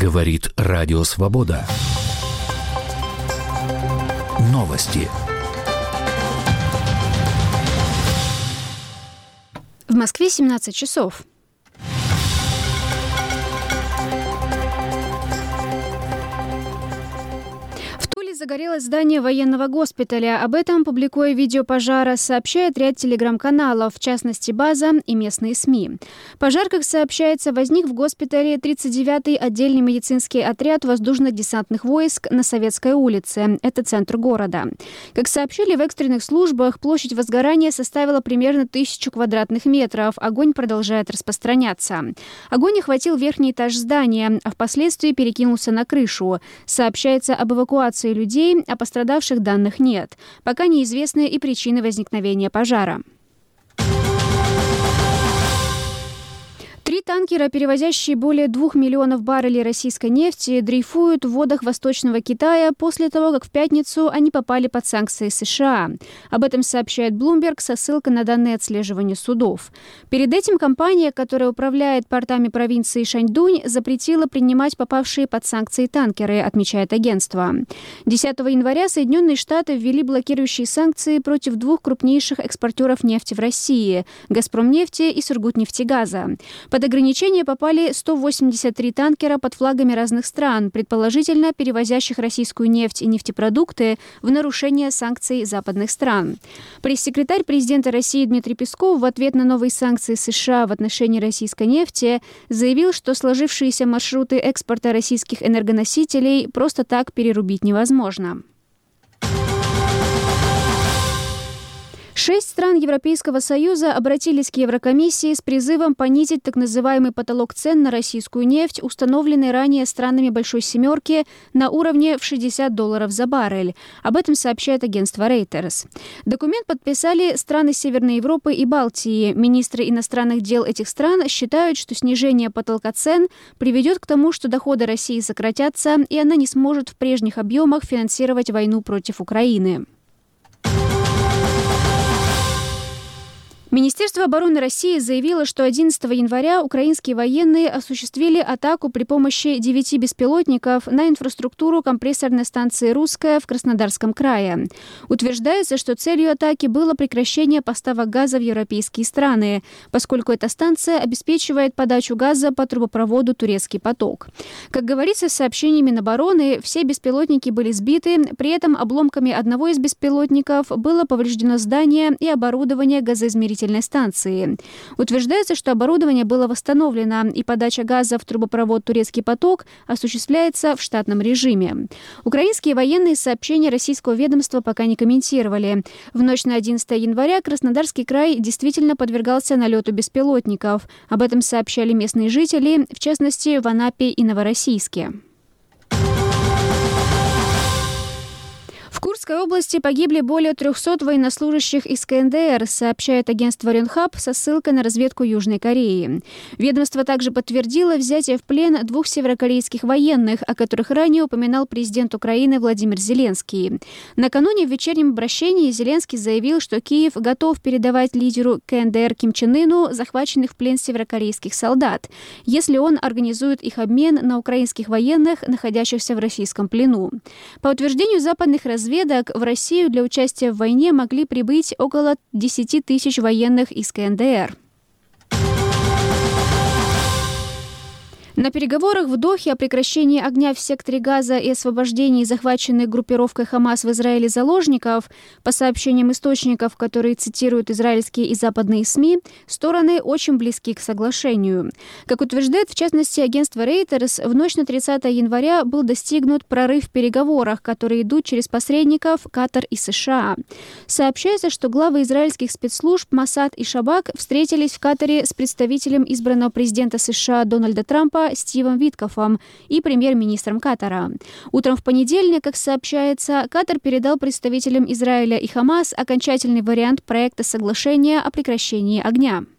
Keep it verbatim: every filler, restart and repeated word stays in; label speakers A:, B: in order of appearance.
A: Говорит Радио Свобода. Новости.
B: В Москве семнадцать часов. Загорелось здание военного госпиталя. Об этом, публикуя видео пожара, сообщает ряд телеграм-каналов, в частности «База» и местные СМИ. Пожар, как сообщается, возник в госпитале тридцать девятый отдельный медицинский отряд воздушно-десантных войск на Советской улице. Это центр города. Как сообщили в экстренных службах, площадь возгорания составила примерно тысячу квадратных метров. Огонь продолжает распространяться. Огонь охватил верхний этаж здания, а впоследствии перекинулся на крышу. Сообщается об эвакуации людей, о пострадавших данных нет. Пока неизвестны и причины возникновения пожара. Три танкера, перевозящие более двух миллионов баррелей российской нефти, дрейфуют в водах Восточного Китая после того, как в пятницу они попали под санкции США. Об этом сообщает Bloomberg со ссылкой на данные отслеживания судов. Перед этим компания, которая управляет портами провинции Шаньдунь, запретила принимать попавшие под санкции танкеры, отмечает агентство. десятого января Соединенные Штаты ввели блокирующие санкции против двух крупнейших экспортеров нефти в России – «Газпромнефти» и «Сургутнефтегаза». Под ограничения попали сто восемьдесят три танкера под флагами разных стран, предположительно перевозящих российскую нефть и нефтепродукты в нарушение санкций западных стран. Пресс-секретарь президента России Дмитрий Песков в ответ на новые санкции США в отношении российской нефти заявил, что сложившиеся маршруты экспорта российских энергоносителей просто так перерубить невозможно. Шесть стран Европейского Союза обратились к Еврокомиссии с призывом понизить так называемый потолок цен на российскую нефть, установленный ранее странами Большой Семерки, на уровне в шестьдесят долларов за баррель. Об этом сообщает агентство Reuters. Документ подписали страны Северной Европы и Балтии. Министры иностранных дел этих стран считают, что снижение потолка цен приведет к тому, что доходы России сократятся, и она не сможет в прежних объемах финансировать войну против Украины. Министерство обороны России заявило, что одиннадцатого января украинские военные осуществили атаку при помощи девяти беспилотников на инфраструктуру компрессорной станции «Русская» в Краснодарском крае. Утверждается, что целью атаки было прекращение поставок газа в европейские страны, поскольку эта станция обеспечивает подачу газа по трубопроводу «Турецкий поток». Как говорится в сообщении Минобороны, все беспилотники были сбиты, при этом обломками одного из беспилотников было повреждено здание и оборудование газоизмерительной станции. Утверждается, что оборудование было восстановлено, и подача газа в трубопровод «Турецкий поток» осуществляется в штатном режиме. Украинские военные сообщения российского ведомства пока не комментировали. В ночь на одиннадцатое января Краснодарский край действительно подвергался налету беспилотников. Об этом сообщали местные жители, в частности, в Анапе и Новороссийске. В Курской области погибли более трехсот военнослужащих из ка эн дэ эр, сообщает агентство Рёнхаб со ссылкой на разведку Южной Кореи. Ведомство также подтвердило взятие в плен двух северокорейских военных, о которых ранее упоминал президент Украины Владимир Зеленский. Накануне в вечернем обращении Зеленский заявил, что Киев готов передавать лидеру ка эн дэ эр Ким Чен Ыну захваченных в плен северокорейских солдат, если он организует их обмен на украинских военных, находящихся в российском плену. По утверждению западных разведок, в Россию для участия в войне могли прибыть около десяти тысяч военных из ка эн дэ эр. На переговорах в Дохе о прекращении огня в секторе Газа и освобождении захваченных группировкой Хамас в Израиле заложников, по сообщениям источников, которые цитируют израильские и западные СМИ, стороны очень близки к соглашению. Как утверждает, в частности, агентство Reuters, в ночь на тридцатое января был достигнут прорыв в переговорах, которые идут через посредников Катар и США. Сообщается, что главы израильских спецслужб Моссад и Шабак встретились в Катаре с представителем избранного президента США Дональда Трампа Стивом Виткофом и премьер-министром Катара. Утром в понедельник, как сообщается, Катар передал представителям Израиля и Хамас окончательный вариант проекта соглашения о прекращении огня.